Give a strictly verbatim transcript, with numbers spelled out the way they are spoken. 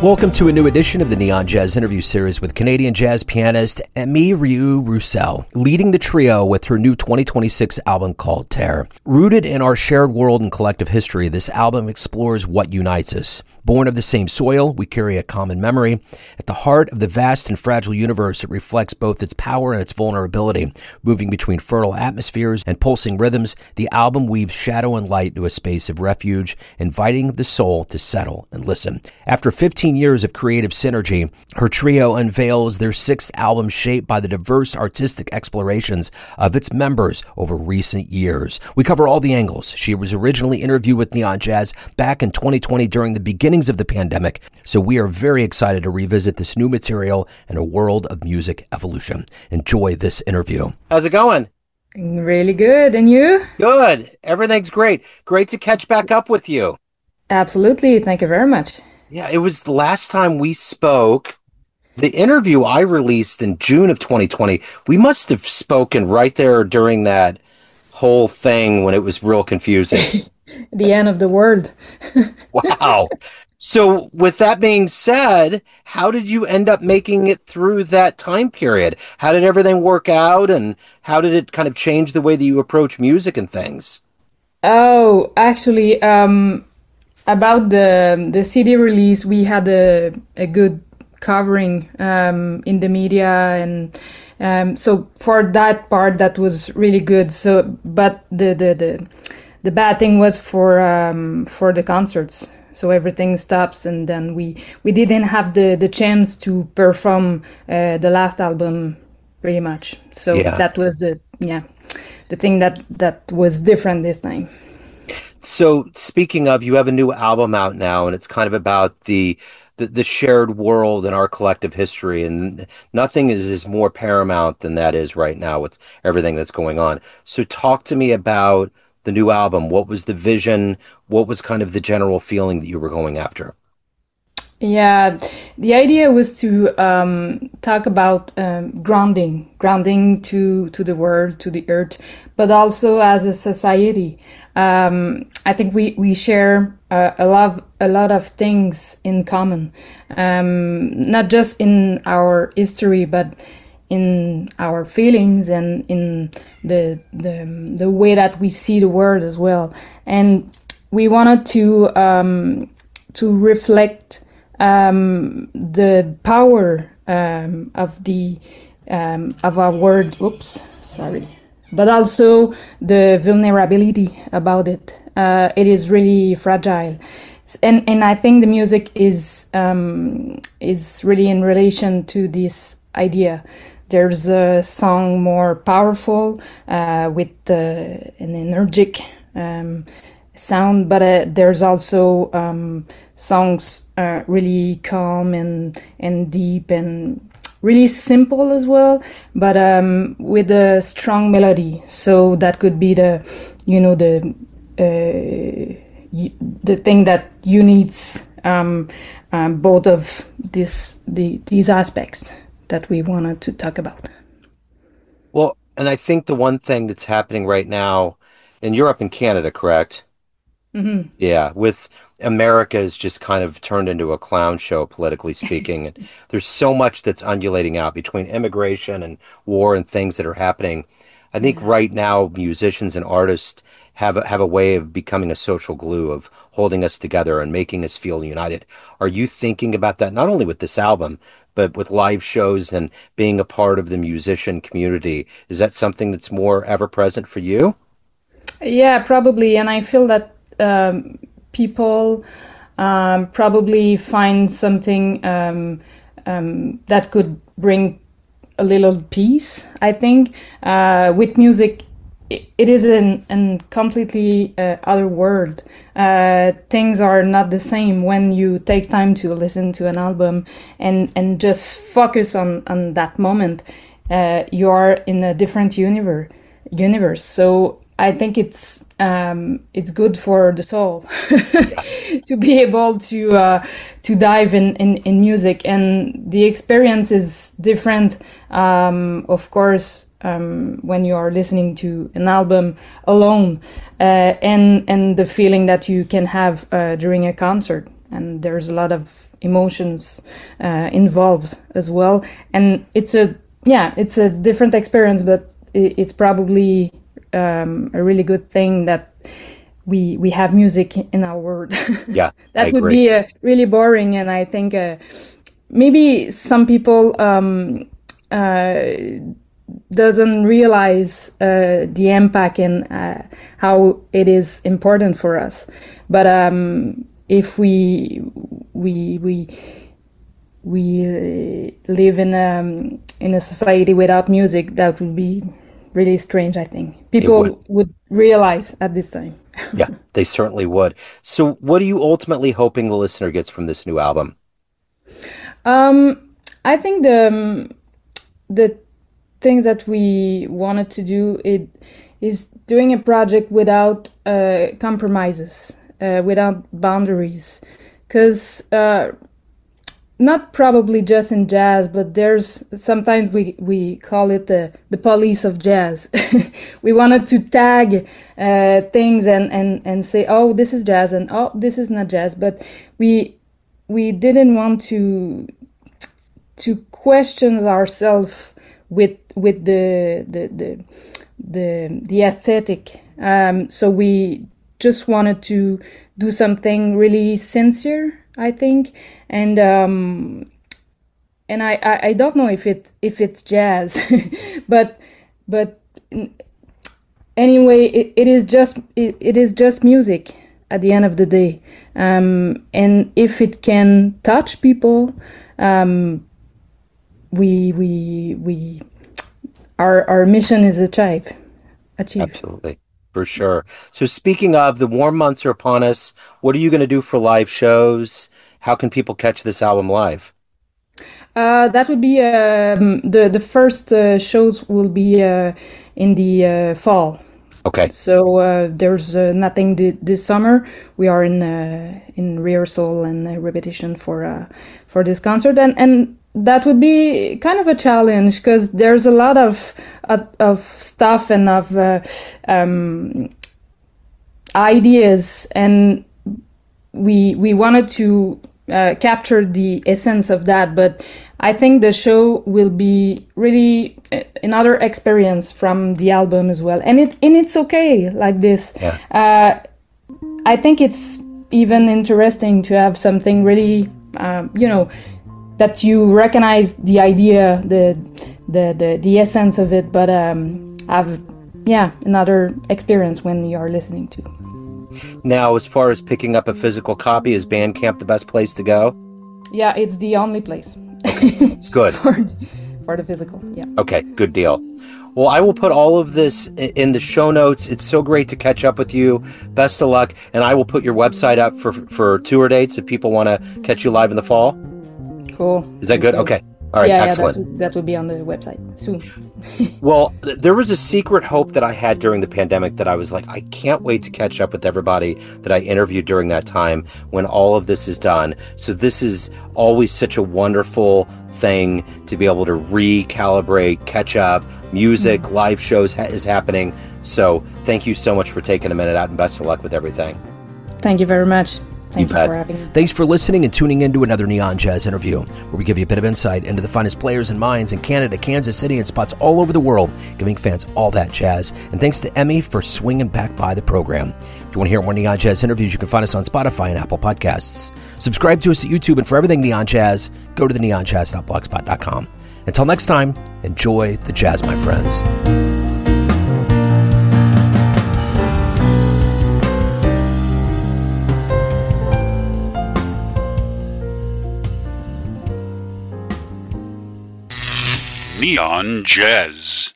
Welcome to a new edition of the Neon Jazz interview series with Canadian jazz pianist Amy Ryu Roussel, leading the trio with her new twenty twenty-six album called Terre. Rooted in our shared world and collective history, this album explores what unites us. Born of the same soil, we carry a common memory. At the heart of the vast and fragile universe, it reflects both its power and its vulnerability. Moving between fertile atmospheres and pulsing rhythms, the album weaves shadow and light into a space of refuge, inviting the soul to settle and listen. After fifteen years of creative synergy, her trio unveils their sixth album shaped by the diverse artistic explorations of its members over recent years. We cover all the angles. She was originally interviewed with Neon Jazz back in twenty twenty during the beginnings of the pandemic, so we are very excited to revisit this new material and a world of music evolution. Enjoy this interview. How's it going? Really good. And you? Good. Everything's great. Great to catch back up with you. Absolutely. Thank you very much. Yeah, it was the last time we spoke. The interview I released in June of twenty twenty, we must have spoken right there during that whole thing when it was real confusing. The end of the world. Wow. So with that being said, how did you end up making it through that time period? How did everything work out, and how did it kind of change the way that you approach music and things? Oh, actually, um, about the the C D release, we had a, a good covering um, in the media, and um, so for that part, that was really good. So, but the the the, the bad thing was for um, for the concerts. So everything stops, and then we, we didn't have the, the chance to perform uh, the last album, pretty much. So yeah. that was the yeah the thing that, that was different this time. So speaking of, you have a new album out now, and it's kind of about the the, the shared world and our collective history, and nothing is, is more paramount than that is right now with everything that's going on. So talk to me about the new album. What was the vision? What was kind of the general feeling that you were going after? Yeah, the idea was to um, talk about um, grounding, grounding to, to the world, to the earth, but also as a society. Um, I think we, we share uh, a lot a lot of things in common, um, not just in our history, but in our feelings and in the, the the way that we see the world as well. And we wanted to um, to reflect um, the power um, of the um, of our world. Oops, sorry. But also the vulnerability about it. Uh, it is really fragile, and and I think the music is um, is really in relation to this idea. There's a song more powerful uh, with uh, an energetic um, sound, but uh, there's also um, songs uh, really calm and and deep and really simple as well, but um, with a strong melody. So that could be the, you know, the uh, the thing that unites um, um, both of this the these aspects that we wanted to talk about. Well, and I think the one thing that's happening right now in Europe and Canada, correct? Mm-hmm. Yeah, with America is just kind of turned into a clown show, politically speaking. And there's so much that's undulating out between immigration and war and things that are happening. I think Yeah. right now musicians and artists have a, have a way of becoming a social glue, of holding us together and making us feel united. Are you thinking about that not only with this album, but with live shows and being a part of the musician community? Is that something that's more ever present for you? Yeah, probably. And I feel that um, people um, probably find something um, um, that could bring a little peace, I think. Uh, with music, it, it is an, an completely uh, other world. Uh, things are not the same when you take time to listen to an album and, and just focus on, on that moment. Uh, you are in a different universe. universe. So I think it's um, it's good for the soul to be able to uh, to dive in, in, in music, and the experience is different. Um, of course, um, when you are listening to an album alone, uh, and and the feeling that you can have uh, during a concert, and there's a lot of emotions uh, involved as well. And it's a yeah, it's a different experience, but it's probably um, a really good thing that we we have music in our world. Yeah, that I would agree. be uh, really boring, and I think uh, maybe some people um, uh, doesn't realize uh, the impact and uh, how it is important for us. But um, if we we we we uh, live in a in a society without music, that would be really strange. I think people would. would realize at this time. Yeah, they certainly would. So what are you ultimately hoping the listener gets from this new album? Um, I think the um, the things that we wanted to do it is doing a project without uh, compromises, uh, without boundaries, because uh, not probably just in jazz, but there's sometimes we we call it the the police of jazz. We wanted to tag uh, things and and and say, oh, this is jazz, and oh, this is not jazz, but we we didn't want to to question ourselves with with the the the the, the aesthetic. Um, so we just wanted to do something really sincere, I think, and um, and I, I, I don't know if it if it's jazz, but but anyway, it, it is just it, it is just music at the end of the day, um, and if it can touch people, um, we we we our our mission is achieved. Achieved. Absolutely. For sure. So speaking of, the warm months are upon us. What are you going to do for live shows? How can people catch this album live? Uh, that would be um, the the first uh, shows will be uh, in the uh, fall. Okay. So uh, there's uh, nothing th- this summer. We are in uh, in rehearsal and uh, repetition for uh, for this concert, and and that would be kind of a challenge because there's a lot of uh, of stuff and of uh, um, ideas, and we we wanted to uh, capture the essence of that. But I think the show will be really another experience from the album as well, and it and it's okay like this. Yeah. Uh, I think it's even interesting to have something really, um, you know, that you recognize the idea, the the the, the essence of it, but um, have yeah another experience when you are listening to. Now, as far as picking up a physical copy, is Bandcamp the best place to go? Yeah, it's the only place. Good. for, for the physical, yeah. Okay, good deal. Well, I will put all of this in the show notes. It's so great to catch up with you. Best of luck. And I will put your website up for, for tour dates if people want to catch you live in the fall. Cool. Is that good? Cool. Okay. All right, yeah, excellent. Yeah, that, that will be on the website soon. Well, th- there was a secret hope that I had during the pandemic that I was like, I can't wait to catch up with everybody that I interviewed during that time when all of this is done. So this is always such a wonderful thing to be able to recalibrate, catch up, music, mm-hmm. live shows ha- is happening. So thank you so much for taking a minute out, and best of luck with everything. Thank you very much. Thank you, you for having me. Thanks for listening and tuning in to another Neon Jazz interview, where we give you a bit of insight into the finest players and minds in Canada, Kansas City, and spots all over the world, giving fans all that jazz. And thanks to Emmy for swinging back by the program. If you want to hear more Neon Jazz interviews, you can find us on Spotify and Apple Podcasts. Subscribe to us at YouTube, and for everything Neon Jazz, go to the neon jazz dot blogspot dot com. Until next time, enjoy the jazz, my friends. Neon Jazz.